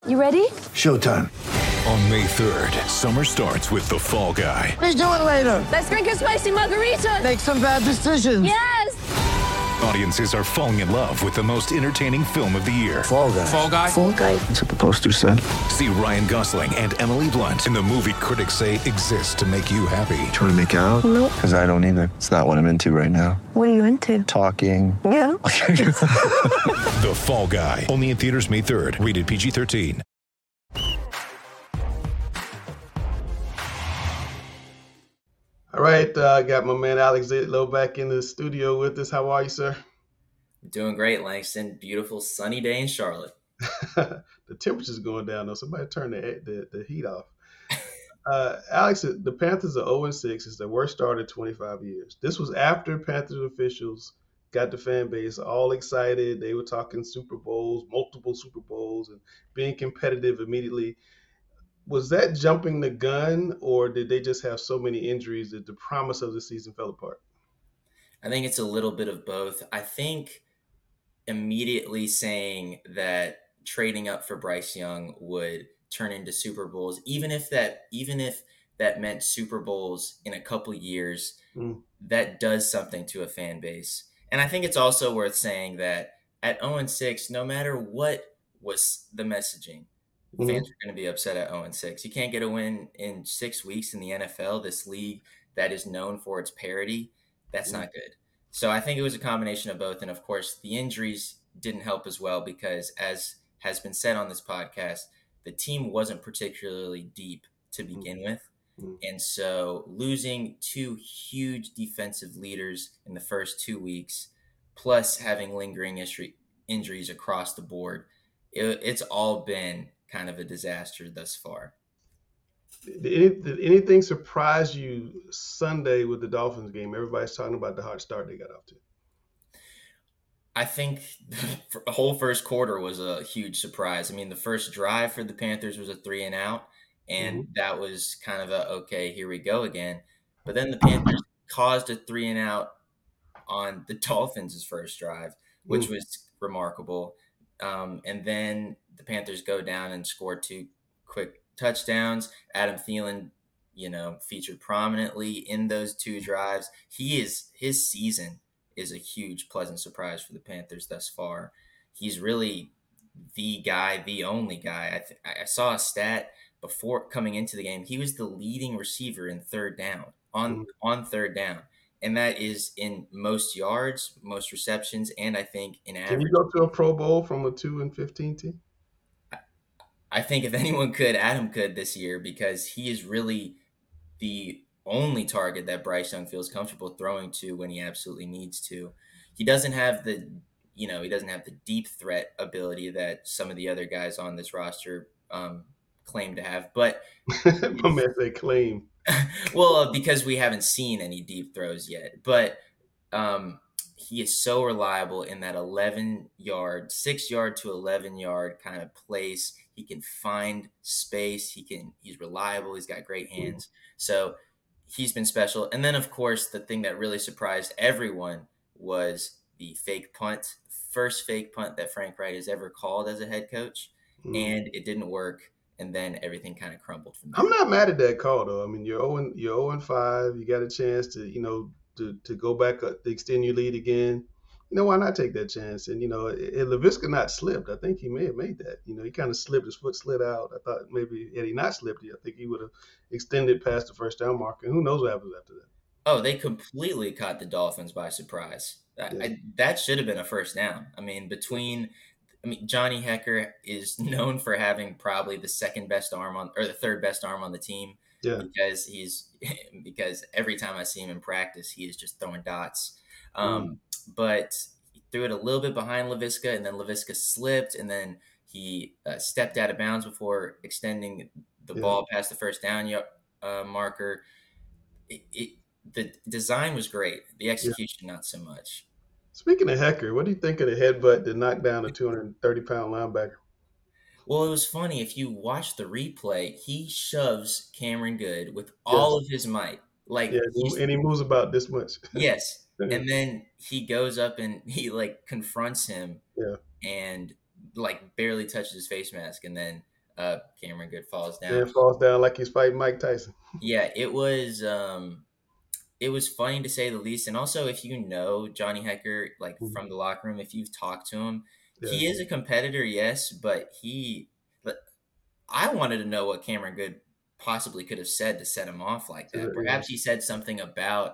You ready? Showtime. On May 3rd, summer starts with The Fall Guy. Let's do it later. Let's drink a spicy margarita. Make some bad decisions. Yes! Audiences are falling in love with the most entertaining film of the year. Fall Guy. Fall Guy? Fall guy. That's what the poster said. See Ryan Gosling and Emily Blunt in the movie critics say exists to make you happy. Trying to make it out? Nope. Because I don't either. It's not what I'm into right now. What are you into? Talking. Yeah. The Fall Guy. Only in theaters May 3rd. Rated PG-13. All right, I got my man Alex Zitlow back in the studio with us. How are you, sir? Doing great, Langston. Beautiful sunny day in Charlotte. The temperature's going down, though. Somebody turn the heat off. Alex, the Panthers are 0-6. It's their worst start in 25 years. This was after Panthers officials got the fan base all excited. They were talking Super Bowls, multiple Super Bowls, and being competitive immediately. Was that jumping the gun, or did they just have so many injuries that the promise of the season fell apart? I think it's a little bit of both. I think immediately saying that trading up for Bryce Young would turn into Super Bowls, even if that meant Super Bowls in a couple years, that does something to a fan base. And I think it's also worth saying that at 0-6, no matter what was the messaging, fans are going to be upset at 0-6. You can't get a win in 6 weeks in the NFL, this league that is known for its parity. That's not good. So I think it was a combination of both. And of course, the injuries didn't help as well because, as has been said on this podcast, the team wasn't particularly deep to begin with. And so losing two huge defensive leaders in the first 2 weeks, plus having lingering injuries across the board, it's all been kind of a disaster thus far. Did anything surprise you Sunday with the Dolphins game? Everybody's talking about the hot start they got off to. I think the whole first quarter was a huge surprise. I mean, the first drive for the Panthers was a 3-and-out, and that was kind of a, okay, here we go again. But then the Panthers caused a 3-and-out on the Dolphins' first drive, which was remarkable. And then the Panthers go down and score 2 quick touchdowns. Adam Thielen, featured prominently in those 2 drives. His season is a huge, pleasant surprise for the Panthers thus far. He's really the guy, the only guy. I saw a stat before coming into the game. He was the leading receiver in third down, on third down. And that is in most yards, most receptions, and I think in average. Can you go to a Pro Bowl from a 2-15 team? I think if anyone could, Adam could this year, because he is really the only target that Bryce Young feels comfortable throwing to when he absolutely needs to. He doesn't have the deep threat ability that some of the other guys on this roster claim to have. But my man say claim. Well, because we haven't seen any deep throws yet, but he is so reliable in that 6-yard to 11-yard kind of place. He can find space. He's reliable. He's got great hands. So he's been special. And then, of course, the thing that really surprised everyone was the fake punt, first fake punt that Frank Wright has ever called as a head coach, and it didn't work. And then everything kind of crumbled from there. I'm not mad at that call, though. I mean, you're 0-5. You got a chance to, to go back, to extend your lead again. Why not take that chance? And, had Laviska not slipped, I think he may have made that. He kind of slipped. His foot slid out. I thought maybe had he not slipped, I think he would have extended past the first down marker. And who knows what happens after that. Oh, they completely caught the Dolphins by surprise. That should have been a first down. I mean, Johnny Hekker is known for having probably the third best arm on the team. Yeah. Because every time I see him in practice, he is just throwing dots. But he threw it a little bit behind Laviska, and then Laviska slipped, and then he stepped out of bounds before extending the ball past the first down marker. The design was great. The execution, not so much. Speaking of Hekker, what do you think of the headbutt that knocked down a 230-pound linebacker? Well, it was funny. If you watch the replay, he shoves Cameron Good with all of his might. And he moves about this much. Yes. And then he goes up and he confronts him and barely touches his face mask. And then Cameron Good falls down. Then falls down like he's fighting Mike Tyson. Yeah, it was funny to say the least. And also, if you know Johnny Hecker, like from the locker room, if you've talked to him, he is a competitor, yes, but I wanted to know what Cameron Good possibly could have said to set him off like that. Perhaps he said something about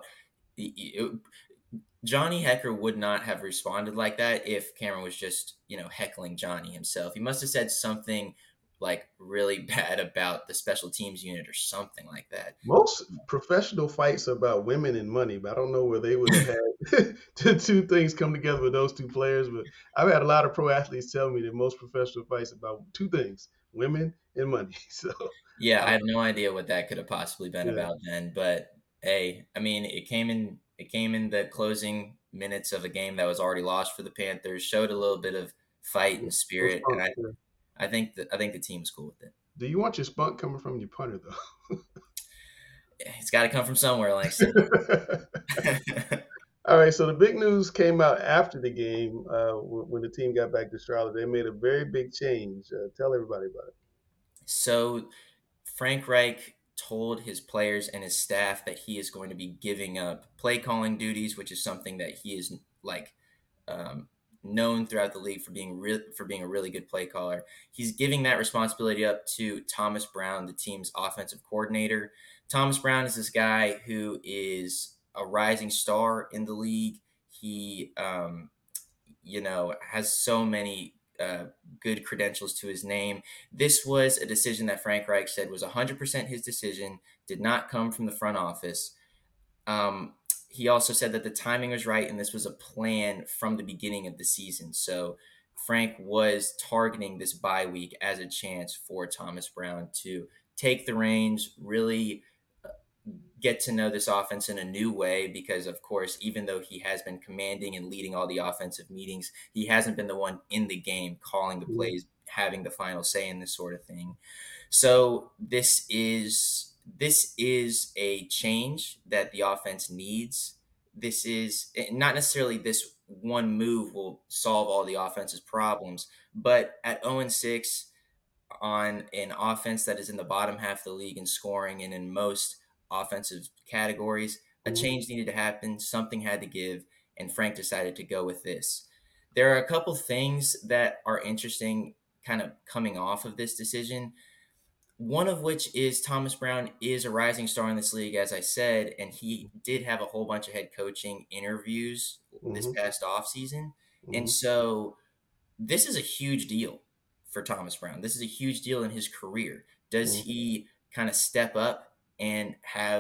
Johnny Hecker would not have responded like that if Cameron was just, heckling Johnny himself. He must have said something like really bad about the special teams unit or something like that. Most professional fights are about women and money, but I don't know where they would have had the two things come together with those two players. But I've had a lot of pro athletes tell me that most professional fights are about two things: women and money. So yeah, I have no idea what that could have possibly been about then. But hey, I mean, it came in the closing minutes of a game that was already lost for the Panthers. Showed a little bit of fight and spirit, and I think the team's cool with it. Do you want your spunk coming from your punter though? It's got to come from somewhere, Langston. All right, so the big news came out after the game when the team got back to Charlotte. They made a very big change. Tell everybody about it. So Frank Reich told his players and his staff that he is going to be giving up play calling duties, which is something that he is known throughout the league for being a really good play caller. He's giving that responsibility up to Thomas Brown, the team's offensive coordinator. Thomas Brown is this guy who is a rising star in the league. He, has so many good credentials to his name. This was a decision that Frank Reich said was 100% his decision, did not come from the front office. He also said that the timing was right, and this was a plan from the beginning of the season. So Frank was targeting this bye week as a chance for Thomas Brown to take the reins, really get to know this offense in a new way, because, of course, even though he has been commanding and leading all the offensive meetings, he hasn't been the one in the game calling the plays, having the final say in this sort of thing. So this is a change that the offense needs. This is not necessarily this one move will solve all the offense's problems, but at 0-6 on an offense that is in the bottom half of the league in scoring and in most offensive categories, a change needed to happen. Something had to give, and Frank decided to go with this. There are a couple things that are interesting kind of coming off of this decision. One of which is Thomas Brown is a rising star in this league, as I said, and he did have a whole bunch of head coaching interviews this past offseason. And so this is a huge deal for Thomas Brown. This is a huge deal in his career. Does he kind of step up and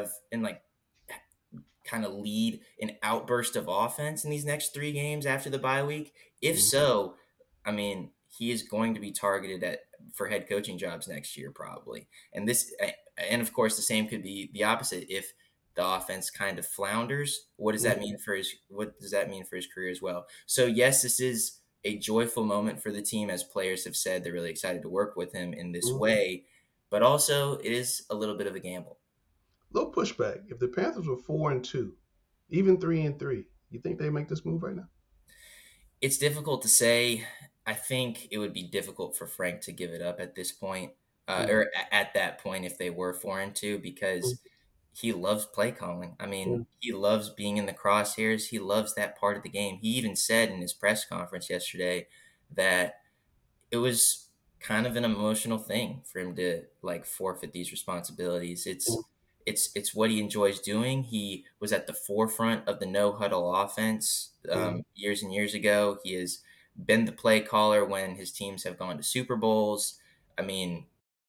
kind of lead an outburst of offense in these next 3 games after the bye week? If so, I mean, he is going to be targeted for head coaching jobs next year, probably. And of course, the same could be the opposite. If the offense kind of flounders, what does that mean for his career as well? So yes, this is a joyful moment for the team, as players have said they're really excited to work with him in this way, but also it is a little bit of a gamble. Little pushback. If the Panthers were 4-2, even 3-3, you think they make this move right now? It's difficult to say. I think it would be difficult for Frank to give it up at this point, or at that point if they were 4-2, because he loves play calling. I mean, he loves being in the crosshairs. He loves that part of the game. He even said in his press conference yesterday that it was kind of an emotional thing for him to forfeit these responsibilities. It's what he enjoys doing. He was at the forefront of the no huddle offense years and years ago. He has been the play caller when his teams have gone to Super Bowls. I mean,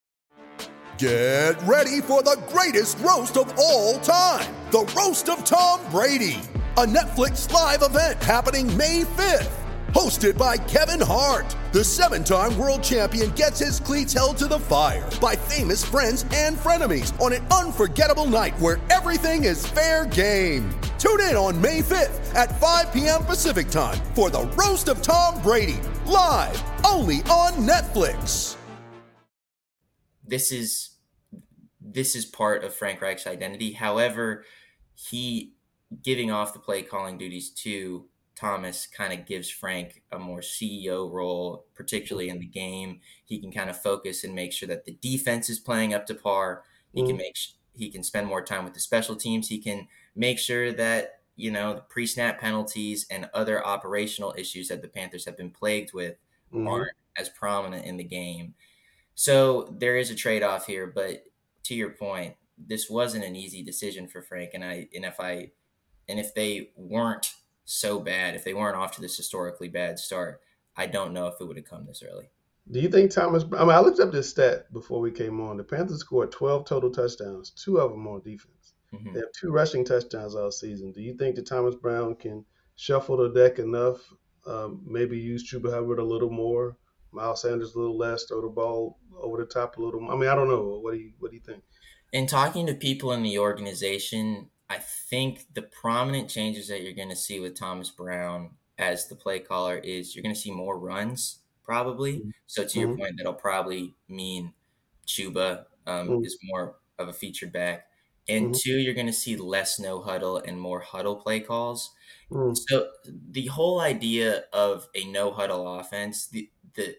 get ready for the greatest roast of all time, the Roast of Tom Brady, a Netflix live event happening May 5th. Hosted by Kevin Hart, the 7-time world champion gets his cleats held to the fire by famous friends and frenemies on an unforgettable night where everything is fair game. Tune in on May 5th at 5 p.m. Pacific time for the Roast of Tom Brady, live only on Netflix. This is part of Frank Reich's identity. However, he giving off the play calling duties to Thomas kind of gives Frank a more CEO role, particularly in the game. He can kind of focus and make sure that the defense is playing up to par. He can spend more time with the special teams. He can make sure that, the pre-snap penalties and other operational issues that the Panthers have been plagued with aren't as prominent in the game. So there is a trade-off here, but to your point, this wasn't an easy decision for Frank. And if they weren't so bad, if they weren't off to this historically bad start, I don't know if it would have come this early. Do you think Thomas? I looked up this stat before we came on. The Panthers scored 12 total touchdowns, 2 of them on defense. Mm-hmm. They have 2 rushing touchdowns all season. Do you think that Thomas Brown can shuffle the deck enough? Maybe use Chuba Hubbard a little more, Miles Sanders a little less, throw the ball over the top a little more. I don't know. What do you think? In talking to people in the organization, I think the prominent changes that you're going to see with Thomas Brown as the play caller is you're going to see more runs, probably. So to your point, that'll probably mean Chuba is more of a featured back. And 2, you're going to see less no huddle and more huddle play calls. So the whole idea of a no huddle offense, the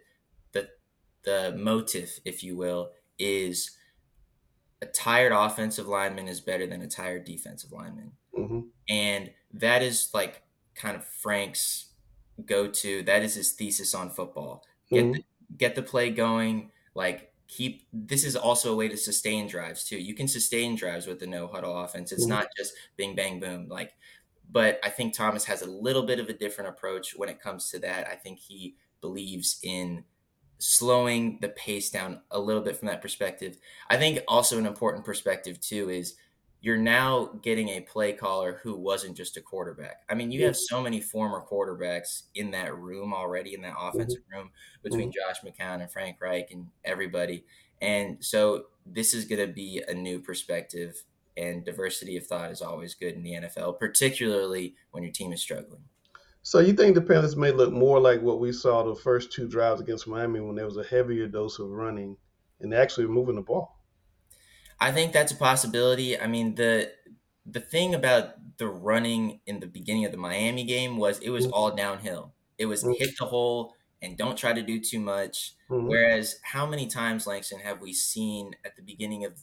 motive, if you will, is a tired offensive lineman is better than a tired defensive lineman. And that is like kind of Frank's go-to. That is his thesis on football. Get the play going. This is also a way to sustain drives too. You can sustain drives with the no huddle offense. It's not just bing, bang, boom. But I think Thomas has a little bit of a different approach when it comes to that. I think he believes in slowing the pace down a little bit from that perspective. I think also an important perspective too is you're now getting a play caller who wasn't just a quarterback. You have so many former quarterbacks in that room already, in that offensive room, between Josh McCown and Frank Reich and everybody. And so this is going to be a new perspective, and diversity of thought is always good in the NFL, particularly when your team is struggling. So you think the Panthers may look more like what we saw the first 2 drives against Miami when there was a heavier dose of running and actually moving the ball? I think that's a possibility. The thing about the running in the beginning of the Miami game was it was all downhill. It was hit the hole and don't try to do too much. Whereas how many times, Langston, have we seen at the beginning of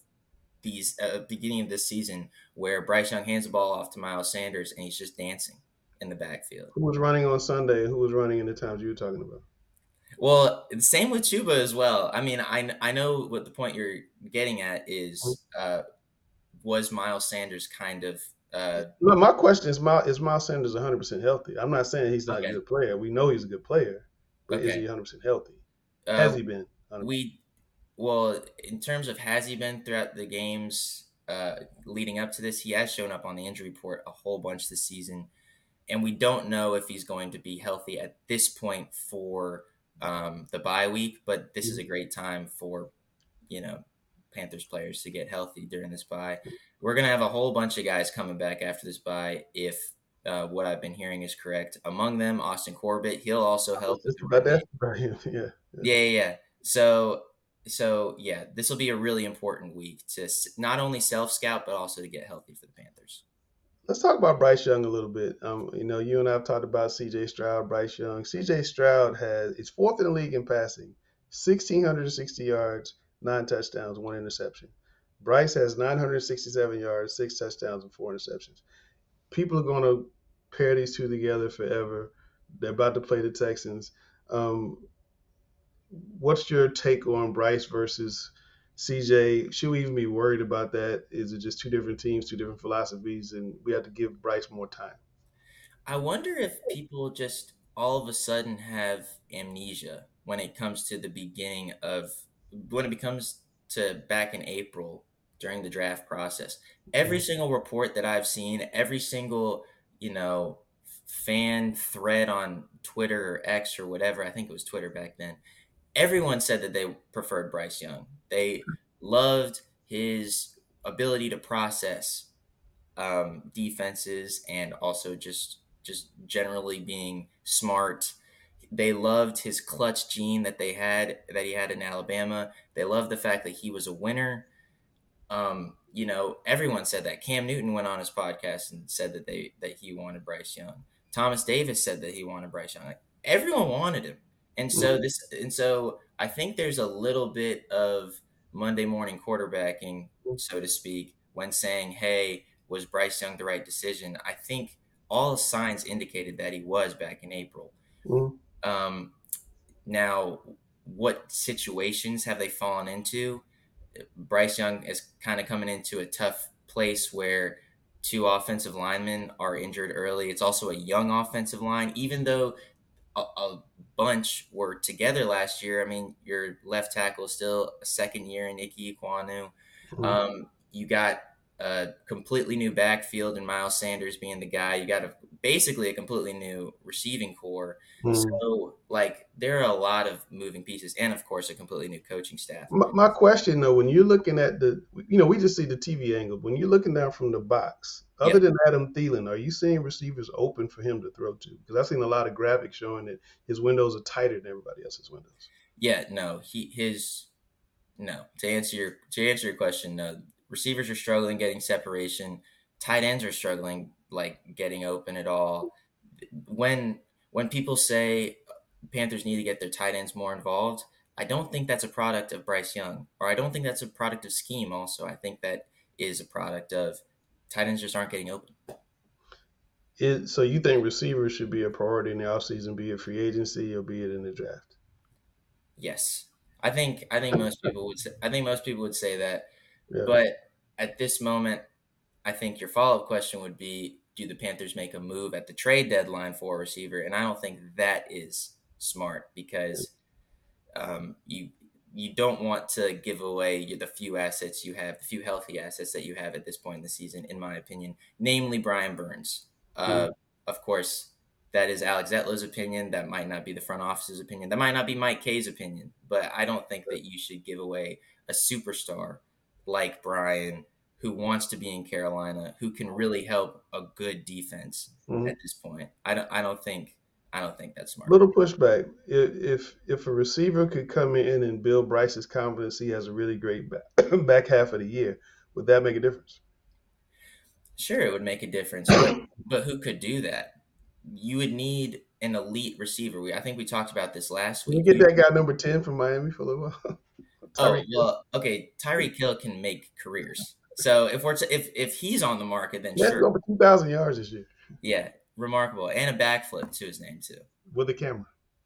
this season where Bryce Young hands the ball off to Miles Sanders and he's just dancing in the backfield? Who was running on Sunday and who was running in the times you were talking about? Well, same with Chuba as well. I know what the point you're getting at is, was Miles Sanders kind of No, my question is Miles Sanders 100% healthy? I'm not saying he's not a good player. We know he's a good player, but is he 100% healthy? Has he been? 100%? In terms of has he been throughout the games leading up to this, he has shown up on the injury report a whole bunch this season, and we don't know if he's going to be healthy at this point for the bye week, but this is a great time for, Panthers players to get healthy during this bye. We're going to have a whole bunch of guys coming back after this bye if what I've been hearing is correct. Among them, Austin Corbett. He'll also help with the run game. Yeah. So this will be a really important week to not only self-scout, but also to get healthy for the Panthers. Let's talk about Bryce Young a little bit. You and I have talked about C.J. Stroud, Bryce Young. C.J. Stroud is 4th in the league in passing, 1,660 yards, 9 touchdowns, 1 interception. Bryce has 967 yards, 6 touchdowns, and 4 interceptions. People are going to pair these two together forever. They're about to play the Texans. What's your take on Bryce versus CJ? Should we even be worried about that? Is it just 2 different teams, 2 different philosophies, and we have to give Bryce more time? I wonder if people just all of a sudden have amnesia when it comes to when it comes to back in April during the draft process. Every single report that I've seen, every single, fan thread on Twitter or X or whatever, I think it was Twitter back then, everyone said that they preferred Bryce Young. They loved his ability to process defenses and also just generally being smart. They loved his clutch gene that he had in Alabama. They loved the fact that he was a winner. Everyone said that. Cam Newton went on his podcast and said that he wanted Bryce Young. Thomas Davis said that he wanted Bryce Young. Like, everyone wanted him. And so I think there's a little bit of Monday morning quarterbacking, so to speak, when saying, hey, was Bryce Young the right decision? I think all signs indicated that he was back in April. Now, what situations have they fallen into? Bryce Young is kind of coming into a tough place where 2 offensive linemen are injured early. It's also a young offensive line, even though a bunch were together last year. I mean, your left tackle is still a second year in Ike Ekwonu. You got a completely new backfield and Miles Sanders being the guy. You got basically a completely new receiving core. So, like, there are a lot of moving pieces and, of course, a completely new coaching staff. My question, though, when you're looking at we just see the TV angle. When you're looking down from the box, other than Adam Thielen, are you seeing receivers open for him to throw to? Because I've seen a lot of graphics showing that his windows are tighter than everybody else's windows. Yeah, no. To answer your question, no. Receivers are struggling getting separation. Tight ends are struggling, like, getting open at all. When people say Panthers need to get their tight ends more involved, I don't think that's a product of Bryce Young, or I don't think that's a product of scheme also. I think that is a product of tight ends just aren't getting open. So you think receivers should be a priority in the offseason, be it free agency or be it in the draft? Yes. I think most people would say that. Yeah. But at this moment, I think your follow-up question would be, do the Panthers make a move at the trade deadline for a receiver? And I don't think that is smart, because you don't want to give away the few assets you have, the few healthy assets that you have at this point in the season, in my opinion, namely Brian Burns. Of course, that is Alex Zetlow's opinion. That might not be the front office's opinion. That might not be Mike Kay's opinion. But I don't think that you should give away a superstar like Brian, who wants to be in Carolina, who can really help a good defense at this point. I don't think that's smart. Little pushback. If a receiver could come in and build Bryce's confidence, he has a really great back half of the year, would that make a difference? Sure, it would make a difference. But who could do that? You would need an elite receiver. I think we talked about this last week. You get that guy number 10 from Miami for a little while. Tyreek Hill can make careers. So if he's on the market, then sure. Over 2,000 yards this year. Yeah, remarkable, and a backflip to his name too. With a camera.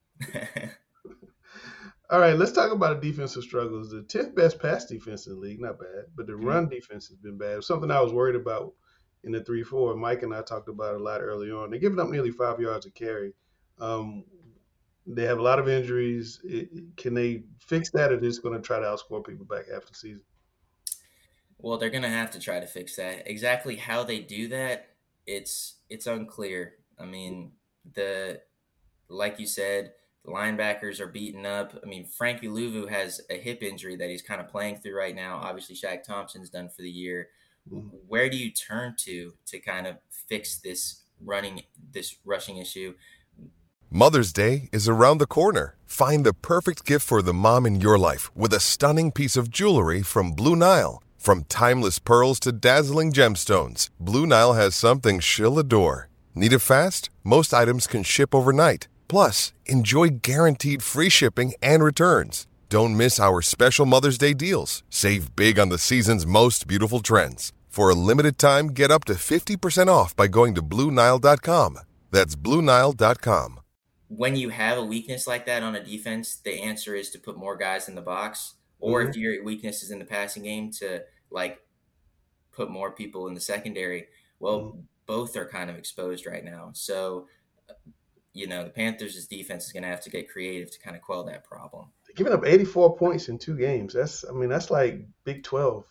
All right, let's talk about the defensive struggles. The 10th best pass defense in the league, not bad, but the run defense has been bad. It was something I was worried about in the 3-4. Mike and I talked about it a lot early on. They're giving up nearly 5 yards a carry. They have a lot of injuries. Can they fix that, or they're just going to try to outscore people back half the season? Well, they're going to have to try to fix that. Exactly how they do that, it's unclear. I mean, like you said, the linebackers are beaten up. I mean, Frankie Louvu has a hip injury that he's kind of playing through right now. Obviously, Shaq Thompson's done for the year. Where do you turn to kind of fix this rushing issue? Mother's Day is around the corner. Find the perfect gift for the mom in your life with a stunning piece of jewelry from Blue Nile. From timeless pearls to dazzling gemstones, Blue Nile has something she'll adore. Need it fast? Most items can ship overnight. Plus, enjoy guaranteed free shipping and returns. Don't miss our special Mother's Day deals. Save big on the season's most beautiful trends. For a limited time, get up to 50% off by going to BlueNile.com. That's BlueNile.com. When you have a weakness like that on a defense, the answer is to put more guys in the box. Or if your weakness is in the passing game, to put more people in the secondary. Well, both are kind of exposed right now. So, the Panthers' defense is going to have to get creative to kind of quell that problem. They're giving up 84 points in 2 games. That's like Big 12,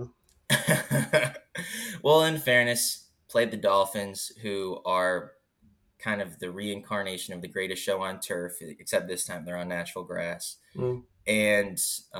Well, in fairness, played the Dolphins, who are kind of the reincarnation of the greatest show on turf, except this time they're on natural grass. And,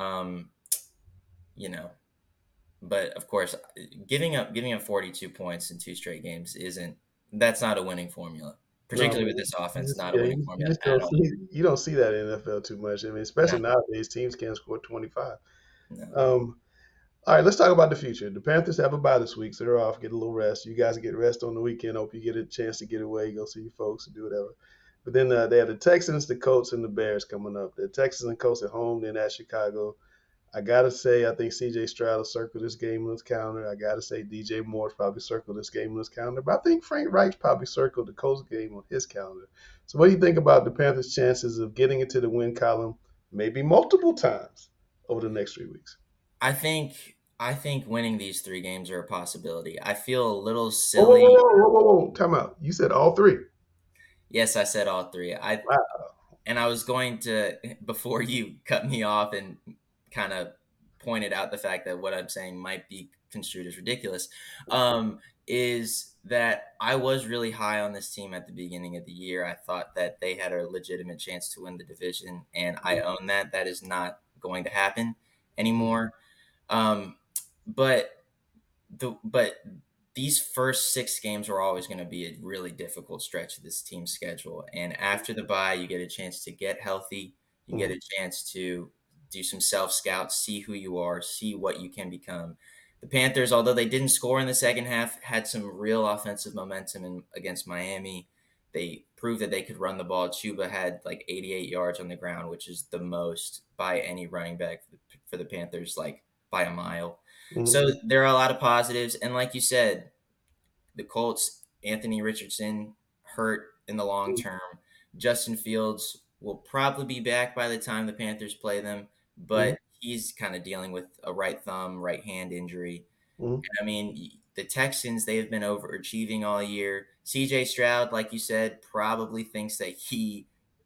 but of course, giving up 42 points in 2 straight games that's not a winning formula, particularly with this offense. Not a winning formula at all. You don't see that in the NFL too much. I mean, especially nowadays, teams can't score 25. No. All right, let's talk about the future. The Panthers have a bye this week, so they're off. Get a little rest. You guys get rest on the weekend. Hope you get a chance to get away, go see your folks, and do whatever. But then they have the Texans, the Colts, and the Bears coming up. The Texans and Colts at home, then at Chicago. I got to say, I think C.J. Stroud will circle this game on his calendar. I got to say, D.J. Moore's probably circled this game on his calendar. But I think Frank Reich's probably circled the Colts game on his calendar. So what do you think about the Panthers' chances of getting into the win column maybe multiple times over the next 3 weeks? I think winning these 3 games are a possibility. I feel a little silly. Whoa. Time out. You said all 3. Yes, I said all 3. Wow. And I was going to, before you cut me off and kind of pointed out the fact that what I'm saying might be construed as ridiculous, is that I was really high on this team at the beginning of the year. I thought that they had a legitimate chance to win the division, and I own that. That is not going to happen anymore. But these first 6 games are always going to be a really difficult stretch of this team's schedule. And after the bye, you get a chance to get healthy. You get a chance to do some self-scouts, see who you are, see what you can become. The Panthers, although they didn't score in the second half, had some real offensive momentum against Miami. They proved that they could run the ball. Chuba had like 88 yards on the ground, which is the most by any running back for the Panthers, like by a mile. Mm-hmm. So there are a lot of positives. And like you said, the Colts, Anthony Richardson hurt in the long term. Justin Fields will probably be back by the time the Panthers play them, but he's kind of dealing with a right hand injury. And I mean, the Texans, they have been overachieving all year. C.J. Stroud, like you said, probably thinks that he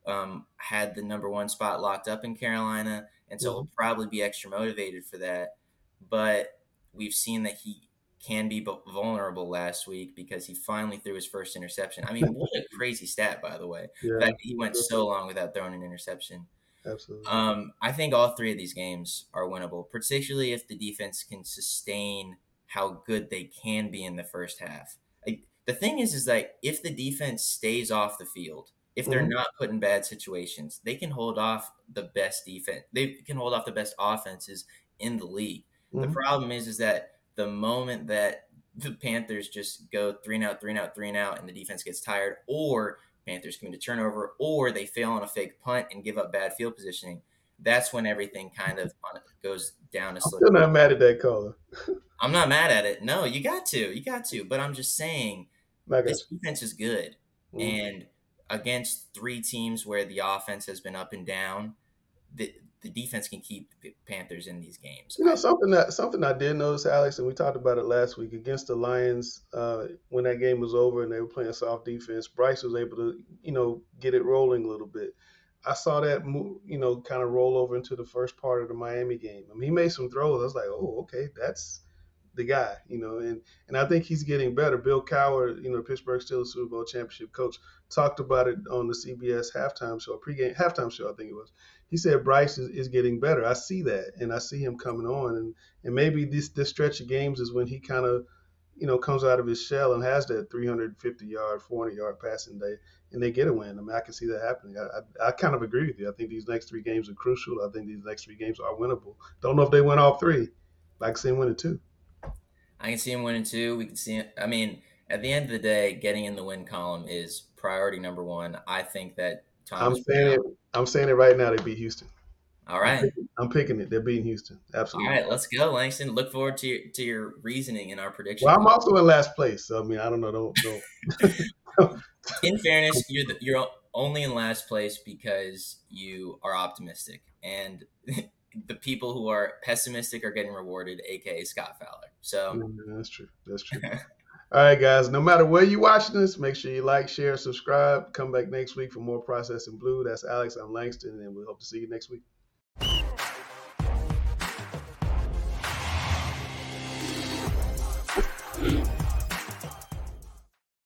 had the number 1 spot locked up in Carolina, and so he'll probably be extra motivated for that. But we've seen that he can be vulnerable last week because he finally threw his first interception. I mean, what a crazy stat, by the way. Yeah. The fact that he went so long without throwing an interception. Absolutely. I think all 3 of these games are winnable, particularly if the defense can sustain how good they can be in the first half. The thing is that if the defense stays off the field, if they're not put in bad situations, they can hold off the best defense. They can hold off the best offenses in the league. The problem is that the moment that the Panthers just go 3 and out, and the defense gets tired, or Panthers commit a turnover, or they fail on a fake punt and give up bad field positioning, that's when everything kind of goes down a slope. I'm still not mad at that caller. I'm not mad at it. No, you got to. But I'm just saying this defense is good. And against 3 teams where the offense has been up and down, the defense can keep the Panthers in these games. You know, something I did notice, Alex, and we talked about it last week against the Lions when that game was over and they were playing soft defense. Bryce was able to, get it rolling a little bit. I saw that, kind of roll over into the first part of the Miami game. I mean, he made some throws. I was like, oh, okay, that's the guy, and I think he's getting better. Bill Cowher, Pittsburgh Steelers Super Bowl championship coach, talked about it on the CBS halftime show, halftime show, I think it was. He said Bryce is getting better. I see that, and I see him coming on, and maybe this stretch of games is when he kind of, comes out of his shell and has that 350-yard, 400-yard passing day, and they get a win. I mean, I can see that happening. I kind of agree with you. I think these next 3 games are crucial. I think these next 3 games are winnable. Don't know if they win all 3, but I can see them winning 2. I can see him winning 2. We can see him. I mean, at the end of the day, getting in the win column is priority number 1. I think that I'm saying it right now. They beat Houston. All right. I'm picking it. They're beating Houston. Absolutely. All right, let's go, Langston. Look forward to your reasoning in our prediction. Well, I'm also in last place, so I mean, I don't know. Don't. In fairness, you're only in last place because you are optimistic, and the people who are pessimistic are getting rewarded, aka Scott Fowler. So that's true. All right, guys. No matter where you're watching this, make sure you like, share, subscribe. Come back next week for more Processing Blue. That's Alex. I'm Langston, and we hope to see you next week.